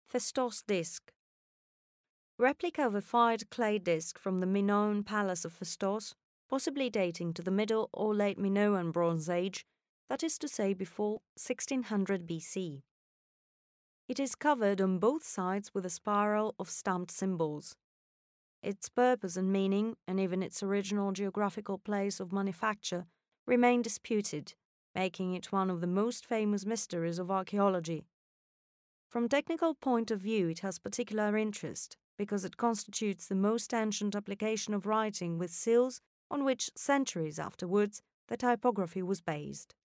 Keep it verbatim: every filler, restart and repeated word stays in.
Festos disc. Replica of a fired clay disc from the Minoan Palace of Festos, possibly dating to the Middle or Late Minoan Bronze Age, that is to say before sixteen hundred B C. It is covered on both sides with a spiral of stamped symbols. Its purpose and meaning, and even its original geographical place of manufacture, remain disputed, making it one of the most famous mysteries of archaeology. From technical point of view, it has particular interest because it constitutes the most ancient application of writing with seals on which, centuries afterwards, the typography was based.